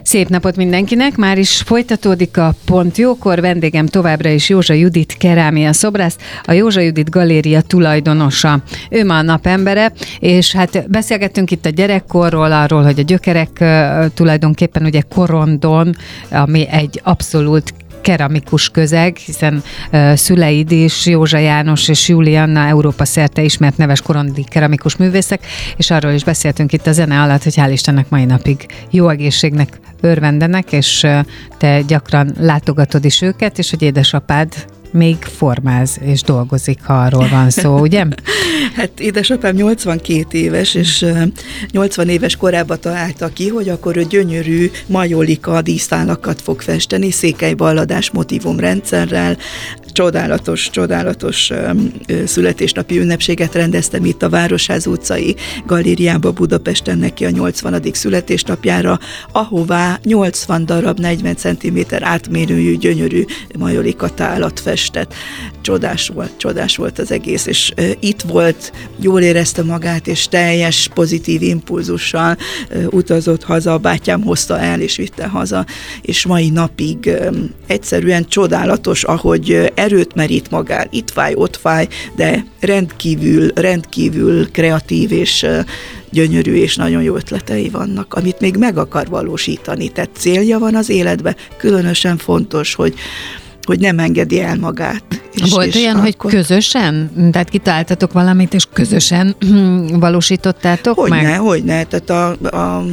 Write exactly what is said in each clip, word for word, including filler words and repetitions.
Szép napot mindenkinek, már is folytatódik a Pont Jókor, vendégem továbbra is Józsa Judit kerámia szobrász, a Józsa Judit Galéria tulajdonosa. Ő ma a napembere, és hát beszélgettünk itt a gyerekkorról, arról, hogy a gyökerek tulajdonképpen ugye Korondon, ami egy abszolút keramikus közeg, hiszen uh, szüleid is, Józsa János és Julianna Európa szerte ismert neves korondi keramikus művészek, és arról is beszéltünk itt a zene alatt, hogy hál' Istennek mai napig jó egészségnek örvendenek, és uh, te gyakran látogatod is őket, és hogy édesapád még formáz és dolgozik, ha arról van szó, ugye? Hát édesapám nyolcvankét éves, és nyolcvan éves korában találta ki, hogy akkor ő gyönyörű majolika dísztálakat fog festeni, székelyballadás motívumrendszerrel, csodálatos, csodálatos születésnapi ünnepséget rendeztem itt a Városház utcai galériába Budapesten neki a nyolcvanadik születésnapjára, ahová nyolcvan darab negyven centiméter átmérőjű gyönyörű majolika tálat festett. Csodás volt, csodás volt az egész, és uh, itt volt, jól érezte magát, és teljes pozitív impulzussal uh, utazott haza, a bátyám hozta el, és vitte haza, és mai napig uh, egyszerűen csodálatos, ahogy uh, erőt merít magát, itt fáj, ott fáj, de rendkívül, rendkívül kreatív, és uh, gyönyörű és nagyon jó ötletei vannak, amit még meg akar valósítani, tehát célja van az életben, különösen fontos, hogy hogy nem engedi el magát. És, Volt és olyan, akkor... hogy közösen? Tehát kitaláltatok valamit, és közösen valósítottátok hogyne, meg? Hogyne, tehát a, a, a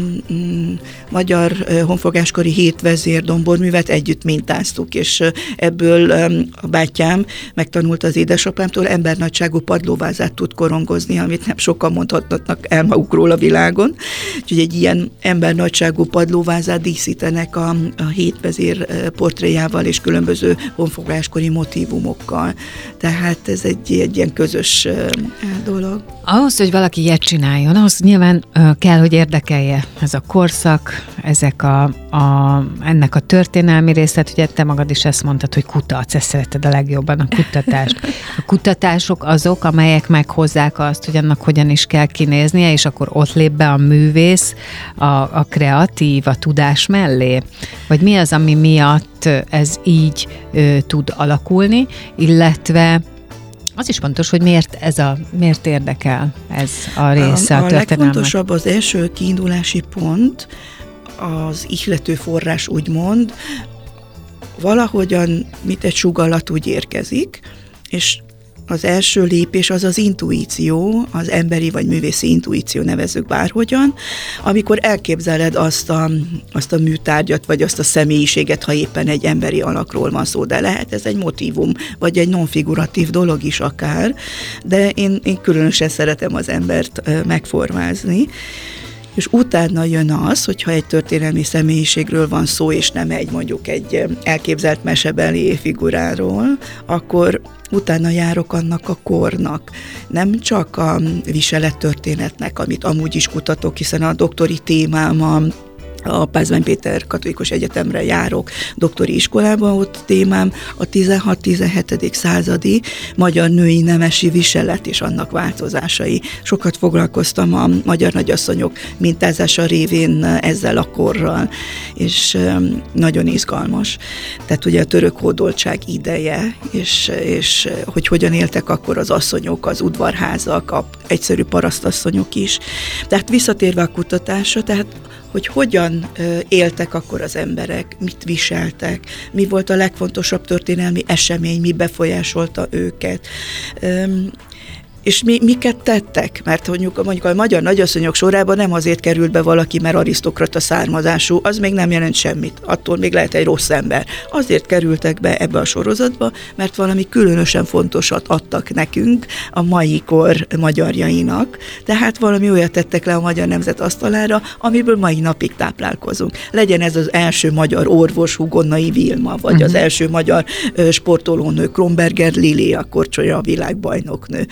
Magyar Honfogáskori Hétvezér domborművet együtt mintáztuk, és ebből a bátyám megtanulta az édesapámtól, embernagyságú padlóvázát tud korongozni, amit nem sokan mondhatnak el magukról a világon. Úgyhogy egy ilyen embernagyságú padlóvázát díszítenek a, a Hétvezér portréjával és különböző honfogáskori motívumokkal. Tehát ez egy, egy ilyen közös dolog. Ahhoz, hogy valaki ilyet csináljon, ahhoz nyilván kell, hogy érdekelje ez a korszak, ezek a, a, ennek a történelmi részlet, ugye te magad is ezt mondtad, hogy kutatsz, ezt szereted a legjobban, a kutatást. A kutatások azok, amelyek meghozzák azt, hogy annak hogyan is kell kinéznie, és akkor ott lép be a művész, a, a kreatív, a tudás mellé? Vagy mi az, ami miatt ez így ö, tud alakulni, illetve az is fontos, hogy miért ez a, miért érdekel ez a része a, a, a történelmek. A legfontosabb az első kiindulási pont, az ihlető forrás úgymond, valahogyan, mint egy sugallat úgy érkezik, és az első lépés az az intuíció, az emberi vagy művészi intuíció, nevezzük bárhogyan, amikor elképzeled azt a, azt a műtárgyat, vagy azt a személyiséget, ha éppen egy emberi alakról van szó, de lehet ez egy motívum, vagy egy nonfiguratív dolog is akár, de én, én különösen szeretem az embert megformázni, és utána jön az, hogyha egy történelmi személyiségről van szó, és nem egy mondjuk egy elképzelt mesebeli figuráról, akkor utána járok annak a kornak. Nem csak a viselettörténetnek, amit amúgy is kutatok, hiszen a doktori témám a a Pázmány Péter Katolikus Egyetemre járok doktori iskolában, ott témám a tizenhat-tizenhetedik századi magyar női nemesi viselet és annak változásai. Sokat foglalkoztam a magyar nagyasszonyok mintázása révén ezzel a korral, és nagyon izgalmas. Tehát ugye a török hódoltság ideje, és, és hogy hogyan éltek akkor az asszonyok, az udvarházak, a egyszerű parasztasszonyok is. Tehát visszatérve a kutatásra, tehát hogy hogyan éltek akkor az emberek, mit viseltek, mi volt a legfontosabb történelmi esemény, mi befolyásolta őket. És mi, miket tettek? Mert mondjuk, mondjuk a magyar nagyasszonyok sorában nem azért került be valaki, mert arisztokrata származású, az még nem jelent semmit, attól még lehet egy rossz ember. Azért kerültek be ebbe a sorozatba, mert valami különösen fontosat adtak nekünk, a mai kor magyarjainak, tehát valami olyat tettek le a magyar nemzet asztalára, amiből mai napig táplálkozunk. Legyen ez az első magyar orvos, Hugonnai Vilma, vagy uh-huh. az első magyar sportolónő, Kronberger Lili, a korcsolya világbajnoknő, vagy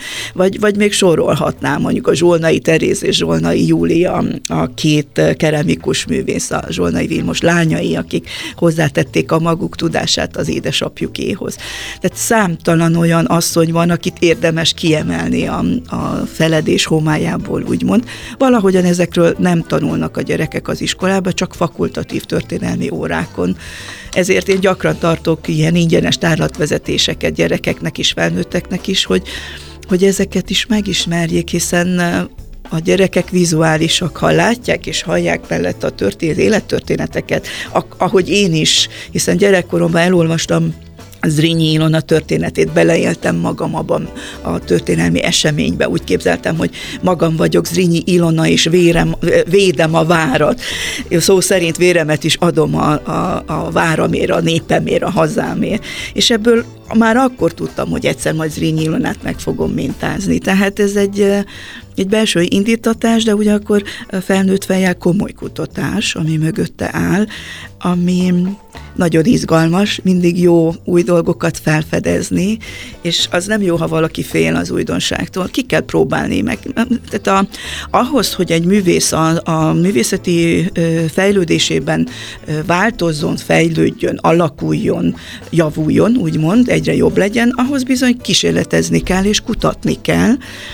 vagy, vagy még sorolhatnám mondjuk a Zsolnai Teréz és Zsolnai Júlia, a két keramikus művész, a Zsolnai Vilmos lányai, akik hozzátették a maguk tudását az édesapjukéhoz. Tehát számtalan olyan asszony van, akit érdemes kiemelni a, a feledés homályából, úgymond. Valahogyan ezekről nem tanulnak a gyerekek az iskolába, csak fakultatív történelmi órákon. Ezért én gyakran tartok ilyen ingyenes tárlatvezetéseket gyerekeknek is, felnőtteknek is, hogy, hogy ezeket is megismerjék, hiszen a gyerekek vizuálisak, ha látják és hallják mellett a történet, élettörténeteket, ahogy én is, hiszen gyerekkoromban elolvastam Zrínyi Ilona történetét, beleéltem magam abban a történelmi eseménybe, úgy képzeltem, hogy magam vagyok Zrínyi Ilona, és vérem, védem a várat. Szó szerint véremet is adom a, a, a váramért, a népemért, a hazámért. És ebből már akkor tudtam, hogy egyszer majd Zrínyi Ilonát meg fogom mintázni. Tehát ez egy, egy belső indítatás, de ugyanakkor felnőtt fejjel komoly kutatás, ami mögötte áll, ami nagyon izgalmas, mindig jó új dolgokat felfedezni, és az nem jó, ha valaki fél az újdonságtól. Ki kell próbálni meg. Tehát a, ahhoz, hogy egy művész a, a művészeti fejlődésében változzon, fejlődjön, alakuljon, javuljon, úgymond, egyre jobb legyen, ahhoz bizony kísérletezni kell, és kutatni kell.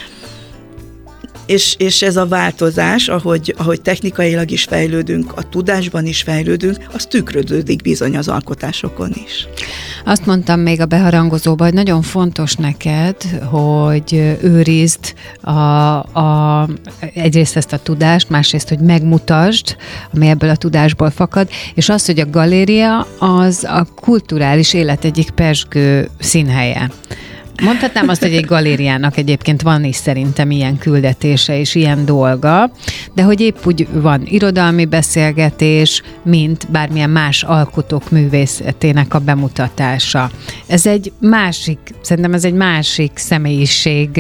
És, és ez a változás, ahogy, ahogy technikailag is fejlődünk, a tudásban is fejlődünk, az tükröződik bizony az alkotásokon is. Azt mondtam még a beharangozóban, hogy nagyon fontos neked, hogy őrizd a, a, egyrészt ezt a tudást, másrészt, hogy megmutasd, ami ebből a tudásból fakad, és az, hogy a galéria az a kulturális élet egyik pezsgő színhelye. Mondhatnám azt, hogy egy galériának egyébként van is szerintem ilyen küldetése és ilyen dolga, de hogy épp úgy van irodalmi beszélgetés, mint bármilyen más alkotók művészetének a bemutatása. Ez egy másik, szerintem ez egy másik személyiség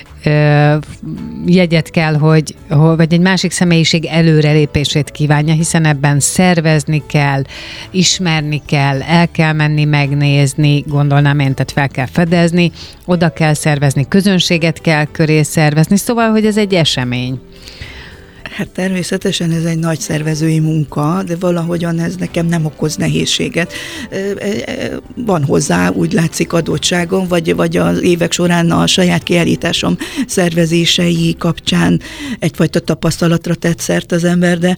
jegyet kell, hogy, vagy egy másik személyiség előrelépését kívánja, hiszen ebben szervezni kell, ismerni kell, el kell menni megnézni, gondolnám én, tehát fel kell fedezni, oda kell szervezni, közönséget kell köré szervezni, szóval, hogy ez egy esemény. Hát természetesen ez egy nagy szervezői munka, de valahogyan ez nekem nem okoz nehézséget. Van hozzá, úgy látszik, adottságom, vagy, vagy az évek során a saját kiállításom szervezései kapcsán egyfajta tapasztalatra tett szert az ember, de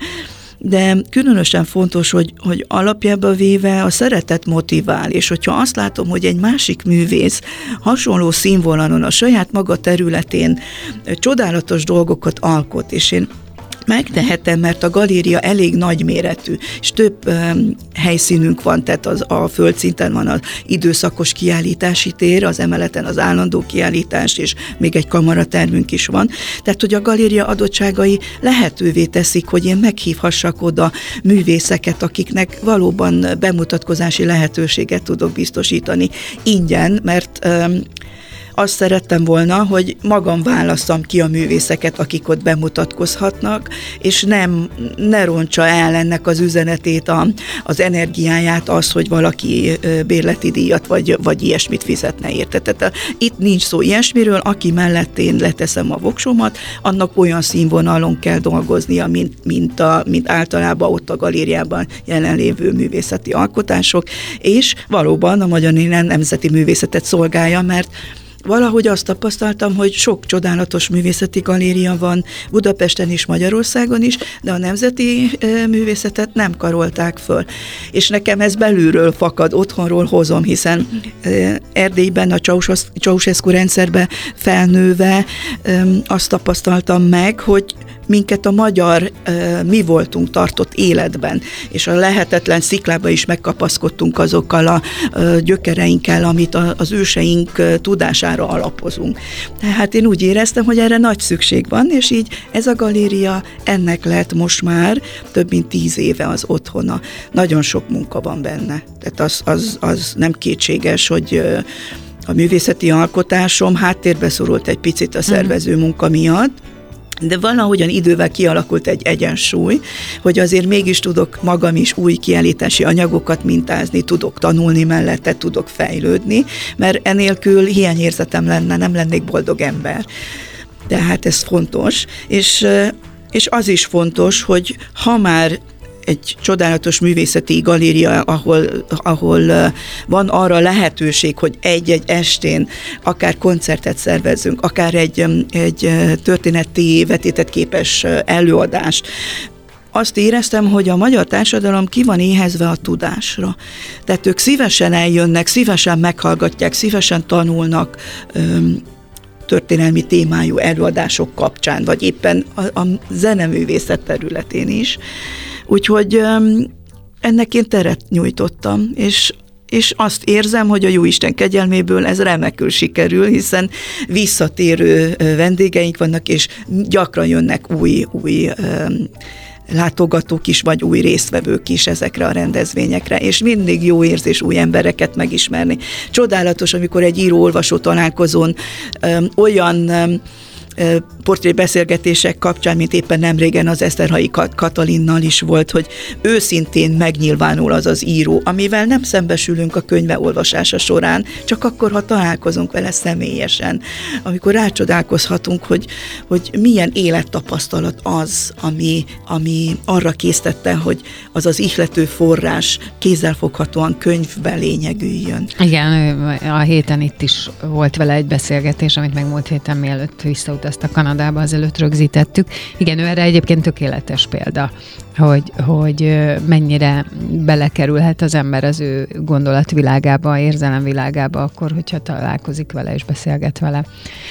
de különösen fontos, hogy, hogy alapjába véve a szeretet motivál, és hogyha azt látom, hogy egy másik művész hasonló színvonalon a saját maga területén csodálatos dolgokat alkot, és én megtehetem, mert a galéria elég nagyméretű, és több um, helyszínünk van, tehát az, a földszinten van az időszakos kiállítási tér, az emeleten az állandó kiállítás, és még egy kamaratermünk is van. Tehát, hogy a galéria adottságai lehetővé teszik, hogy én meghívhassak oda művészeket, akiknek valóban bemutatkozási lehetőséget tudok biztosítani ingyen, mert um, azt szerettem volna, hogy magam válasszam ki a művészeket, akik ott bemutatkozhatnak, és nem, ne rontsa el ennek az üzenetét, a, az energiáját az, hogy valaki bérleti díjat vagy, vagy ilyesmit fizetne érte. Tehát itt nincs szó ilyesmiről, aki mellett én leteszem a voksomat, annak olyan színvonalon kell dolgoznia, mint, mint, a, mint általában ott a galériában jelenlévő művészeti alkotások, és valóban a Magyar Nemzeti Művészetet szolgálja, mert valahogy azt tapasztaltam, hogy sok csodálatos művészeti galéria van Budapesten is, Magyarországon is, de a nemzeti művészetet nem karolták föl. És nekem ez belülről fakad, otthonról hozom, hiszen Erdélyben a Ceausescu rendszerbe felnőve azt tapasztaltam meg, hogy minket a magyar uh, mi voltunk tartott életben, és a lehetetlen sziklába is megkapaszkodtunk azokkal a uh, gyökereinkkel, amit a, az őseink uh, tudására alapozunk. Tehát én úgy éreztem, hogy erre nagy szükség van, és így ez a galéria ennek lett most már több mint tíz éve az otthona. Nagyon sok munka van benne. Tehát az, az, az nem kétséges, hogy uh, a művészeti alkotásom háttérbe szorult egy picit a szervező munka miatt, de valahogyan idővel kialakult egy egyensúly, hogy azért mégis tudok magam is új kiállítási anyagokat mintázni, tudok tanulni mellette, tudok fejlődni, mert enélkül hiányérzetem lenne, nem lennék boldog ember. Tehát ez fontos, és, és az is fontos, hogy ha már egy csodálatos művészeti galéria, ahol, ahol van arra lehetőség, hogy egy-egy estén akár koncertet szervezzünk, akár egy, egy történeti vetítettképes előadást. Azt éreztem, hogy a magyar társadalom ki van éhezve a tudásra. Tehát ők szívesen eljönnek, szívesen meghallgatják, szívesen tanulnak történelmi témájú előadások kapcsán, vagy éppen a, a zeneművészet területén is. Úgyhogy ennek én teret nyújtottam, és, és azt érzem, hogy a Jóisten kegyelméből ez remekül sikerül, hiszen visszatérő vendégeink vannak, és gyakran jönnek új, új látogatók is, vagy új résztvevők is ezekre a rendezvényekre, és mindig jó érzés új embereket megismerni. Csodálatos, amikor egy író-olvasó találkozón öm, olyan öm, portrébeszélgetések kapcsán, mint éppen nemrégen az Eszterhalyi Katalinnal is volt, hogy őszintén megnyilvánul az az író, amivel nem szembesülünk a könyve olvasása során, csak akkor, ha találkozunk vele személyesen, amikor rácsodálkozhatunk, hogy, hogy milyen élettapasztalat az, ami, ami arra késztette, hogy az az ihlető forrás kézzelfoghatóan könyvbe lényegüljön. Igen, a héten itt is volt vele egy beszélgetés, amit meg múlt héten mielőtt visszautazta Kanadába, azelőtt rögzítettük. Igen, ő erre egyébként tökéletes példa, hogy, hogy mennyire belekerülhet az ember az ő gondolatvilágába, érzelemvilágába, akkor, hogyha találkozik vele és beszélget vele.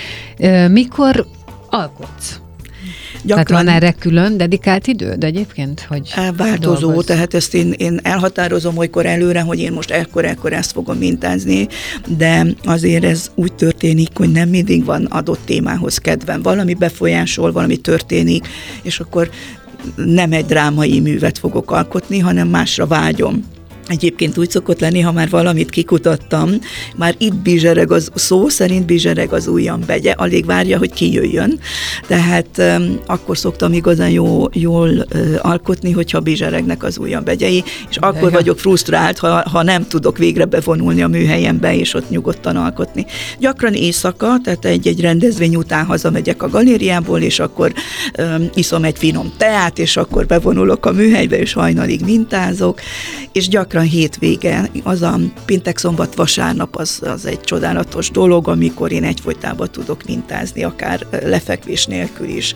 Mikor alkotsz? Gyakran, tehát van erre külön dedikált időd egyébként? Hogy változó, dolgozz? Tehát ezt én, én elhatározom olykor előre, hogy én most ekkor-ekkor ezt fogom mintázni, de azért ez úgy történik, hogy nem mindig van adott témához kedvem. Valami befolyásol, valami történik, és akkor nem egy drámai művet fogok alkotni, hanem másra vágyom. Egyébként úgy szokott lenni, ha már valamit kikutattam, már itt bizsereg az, szó szerint bizsereg az ujjam begye, alig várja, hogy kijöjjön. Tehát um, akkor szoktam igazán jó, jól uh, alkotni, hogyha bizseregnek az ujjam begyei, és de akkor jó. vagyok frusztrált, ha, ha nem tudok végre bevonulni a műhelyembe, és ott nyugodtan alkotni. Gyakran éjszaka, tehát egy-egy rendezvény után hazamegyek a galériából, és akkor um, iszom egy finom teát, és akkor bevonulok a műhelybe, és hajnalig mintázok, és gyakran hétvége, az a péntek, szombat, vasárnap az, az egy csodálatos dolog, amikor én egyfolytában tudok mintázni, akár lefekvés nélkül is.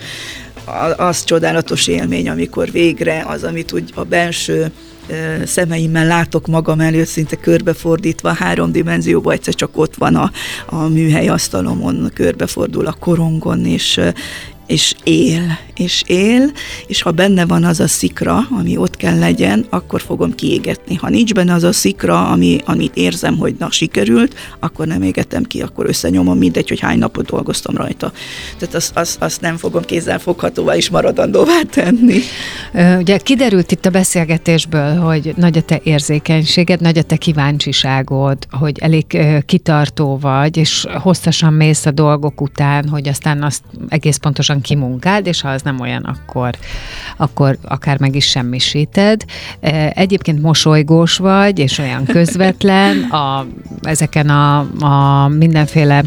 Az csodálatos élmény, amikor végre az, amit úgy a belső szemeimmel látok magam előtt, szinte körbefordítva, három dimenzióban egyszer csak ott van a, a műhely asztalomon, körbefordul a korongon, és és él, és él, és ha benne van az a szikra, ami ott kell legyen, akkor fogom kiégetni. Ha nincs benne az a szikra, ami, amit érzem, hogy na, sikerült, akkor nem égetem ki, akkor összenyomom, mindegy, hogy hány napot dolgoztam rajta. Tehát azt, azt, azt nem fogom kézzelfoghatóvá és maradandóvá tenni. Ugye kiderült itt a beszélgetésből, hogy nagy a te érzékenységed, nagy a te kíváncsiságod, hogy elég kitartó vagy, és hosszasan mész a dolgok után, hogy aztán azt egész pontosan kimunkáld, és ha az nem olyan, akkor, akkor akár meg is semmisíted. Egyébként mosolygós vagy, és olyan közvetlen, a, ezeken a, a mindenféle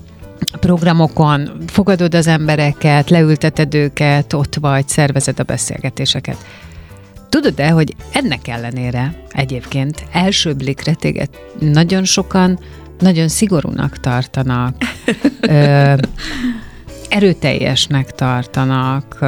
programokon fogadod az embereket, leülteted őket, ott vagy, szervezed a beszélgetéseket. Tudod-e, hogy ennek ellenére egyébként első blikre téged nagyon sokan nagyon szigorúnak tartanak, ö, erőteljesnek tartanak,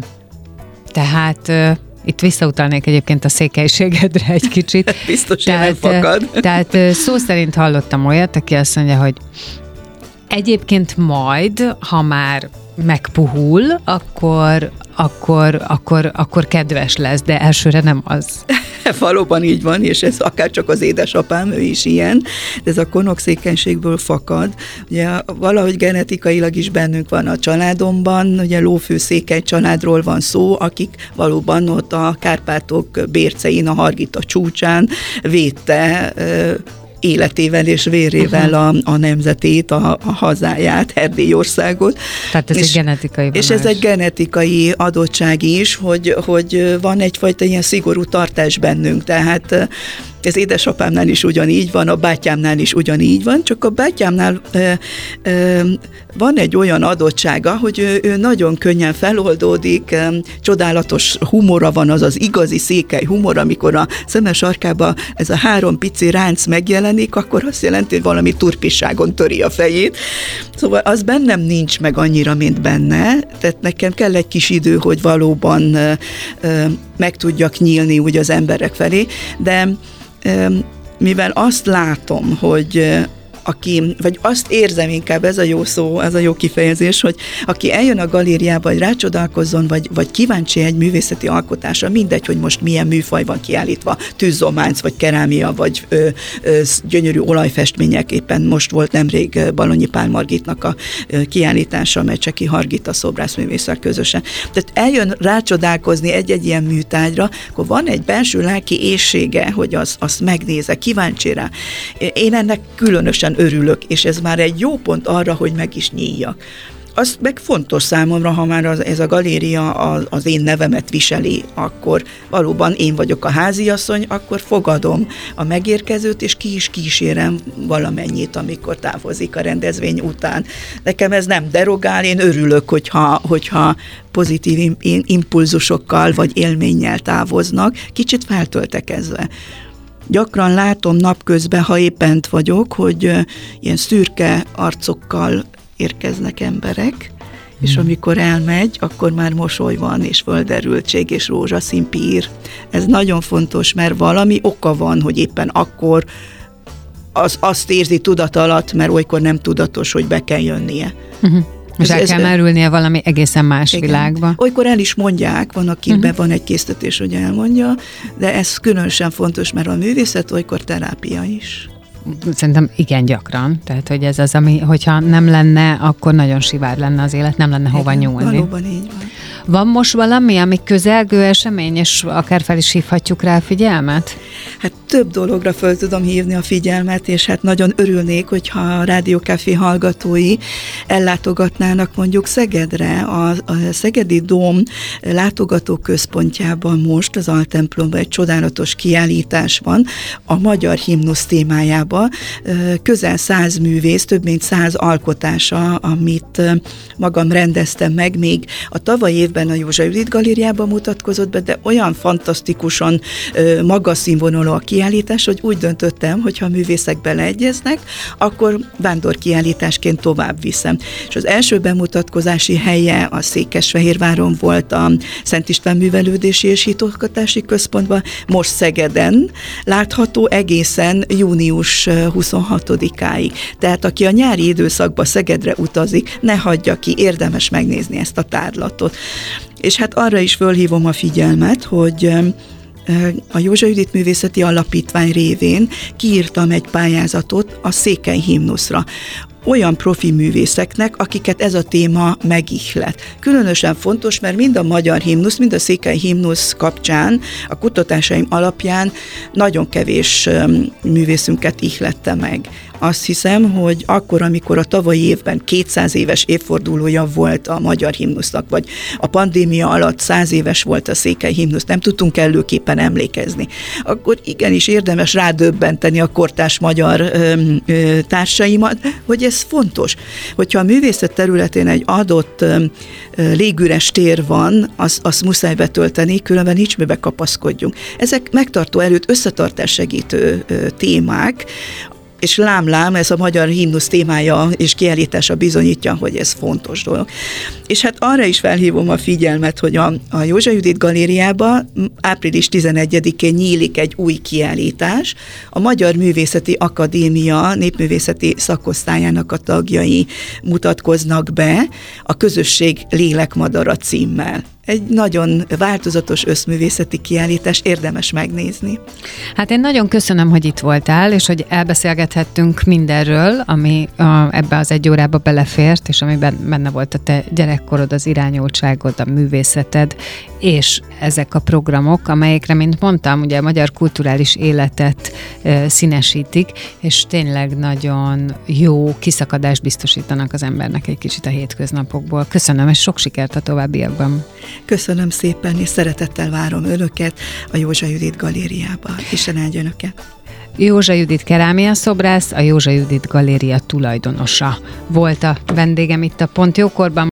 tehát itt visszautalnék egyébként a székelységedre egy kicsit. Biztos tehát, fakad. Tehát szó szerint hallottam olyat, aki azt mondja, hogy egyébként majd, ha már megpuhul, akkor, akkor, akkor, akkor kedves lesz, de elsőre nem az. Valóban így van, és ez akár csak az édesapám, ő is ilyen, de ez a konokszékenységből fakad. Ugye valahogy genetikailag is bennünk van a családomban, ugye lófő-székely családról van szó, akik valóban ott a Kárpátok bércein, a Hargita csúcsán védte életével és vérével a, a nemzetét, a, a hazáját, Erdélyországot. Tehát ez és, egy genetikai vonás. És ez egy genetikai adottság is, hogy, hogy van egyfajta ilyen szigorú tartás bennünk, tehát ez édesapámnál is ugyanígy van, a bátyámnál is ugyanígy van, csak a bátyámnál ö, ö, van egy olyan adottsága, hogy ő, ő nagyon könnyen feloldódik, ö, csodálatos humora van, az az igazi székely humor, amikor a szeme sarkába ez a három pici ránc megjelenik, akkor azt jelenti, hogy valami turpisságon töri a fejét. Szóval az bennem nincs meg annyira, mint benne, tehát nekem kell egy kis idő, hogy valóban ö, ö, meg tudjak nyílni úgy az emberek felé, de mivel azt látom, hogy aki, vagy azt érzem inkább, ez a jó szó, ez a jó kifejezés, hogy aki eljön a galériába, vagy rácsodálkozzon, vagy, vagy kíváncsi egy művészeti alkotásra, mindegy, hogy most milyen műfaj van kiállítva, tűzzománc, vagy kerámia, vagy ö, ö, gyönyörű olajfestmények, éppen most volt nemrég Balonyi Pál Margitnak a ö, kiállítása, Mecseki Hargita szobrászművésszel közösen. Tehát eljön rácsodálkozni egy-egy ilyen műtárgyra, akkor van egy belső lelki éhsége, hogy az, azt megnézze, kíváncsi rá. Én ennek különösen örülök, és ez már egy jó pont arra, hogy meg is nyíljak. Az meg fontos számomra, ha már az, ez a galéria az, az én nevemet viseli, akkor valóban én vagyok a háziasszony, akkor fogadom a megérkezőt, és ki is kísérem valamennyit, amikor távozik a rendezvény után. Nekem ez nem derogál, én örülök, hogyha, hogyha pozitív impulzusokkal vagy élménnyel távoznak, kicsit feltöltekezve. Gyakran látom napközben, ha éppen vagyok, hogy ilyen szürke arcokkal érkeznek emberek, hmm. és amikor elmegy, akkor már mosoly van, és földerültség, és rózsaszín pír. Ez nagyon fontos, mert valami oka van, hogy éppen akkor az, azt érzi tudat alatt, mert olykor nem tudatos, hogy be kell jönnie. Uh-huh. És el kell merülnie valami egészen más igen. világba. Olykor el is mondják, van, akiben uh-huh. van egy késztetés, hogy elmondja, de ez különösen fontos, mert a művészet olykor terápia is. Szerintem igen gyakran, tehát hogy ez az, ami, hogyha nem lenne, akkor nagyon sivár lenne az élet, nem lenne igen, hova nyúlni. Valóban így van. Van most valami, ami közelgő esemény, és akár fel is hívhatjuk rá a figyelmet? Hát több dologra fel tudom hívni a figyelmet, és hát nagyon örülnék, hogyha a Rádió Café hallgatói ellátogatnának mondjuk Szegedre, a, a Szegedi Dóm látogatóközpontjában most az Altemplomban egy csodálatos kiállítás van a magyar himnusz témájában. Közel száz művész, több mint száz alkotása, amit magam rendeztem meg, még a tavalyi évben a Józsa Judit Galériában mutatkozott be, de olyan fantasztikusan magas színvonalú a kiállítás, hogy úgy döntöttem, hogy ha a művészek beleegyeznek, akkor vándorkiállításként tovább viszem. És az első bemutatkozási helye a Székesfehérváron volt a Szent István Művelődési és Hitoktatási Központban, most Szegeden látható egészen június huszonhatodikáig. Tehát aki a nyári időszakban Szegedre utazik, ne hagyja ki, érdemes megnézni ezt a tárlatot. És hát arra is fölhívom a figyelmet, hogy a Józsa Judit Művészeti Alapítvány révén kiírtam egy pályázatot a székely himnuszra. Olyan profi művészeknek, akiket ez a téma megihlet. Különösen fontos, mert mind a magyar himnusz, mind a székely himnusz kapcsán, a kutatásaim alapján nagyon kevés művészünket ihlette meg. Azt hiszem, hogy akkor, amikor a tavalyi évben kétszáz éves évfordulója volt a magyar himnusznak, vagy a pandémia alatt száz éves volt a székely himnusz, nem tudtunk előképpen emlékezni, akkor igenis érdemes rádöbbenteni a kortárs magyar ö, ö, társaimat, hogy ez fontos. Hogyha a művészet területén egy adott ö, légüres tér van, az, azt muszáj betölteni, különben nincs mibe kapaszkodjunk. Ezek megtartó erőt, összetartás segítő ö, témák, és lám-lám, ez a magyar himnusz témája és kiállítása bizonyítja, hogy ez fontos dolog. És hát arra is felhívom a figyelmet, hogy a, a Józsa Judit Galériában április tizenegyedikén nyílik egy új kiállítás. A Magyar Művészeti Akadémia népművészeti szakosztályának a tagjai mutatkoznak be a Közösség lélekmadara címmel. egy nagyon változatos összművészeti kiállítás, érdemes megnézni. Hát én nagyon köszönöm, hogy itt voltál, és hogy elbeszélgethettünk mindenről, ami a, ebbe az egy órába belefért, és amiben benne volt a te gyerekkorod, az irányultságod, a művészeted, és ezek a programok, amelyekre, mint mondtam, ugye a magyar kulturális életet e, színesítik, és tényleg nagyon jó kiszakadást biztosítanak az embernek egy kicsit a hétköznapokból. Köszönöm, és sok sikert a továbbiakban. Köszönöm szépen, és szeretettel várom önöket a Józsa Judit Galériába. Isten áldja önöket! Józsa Judit kerámia szobrász, a Józsa Judit Galéria tulajdonosa volt a vendégem itt a Pont Jókorban.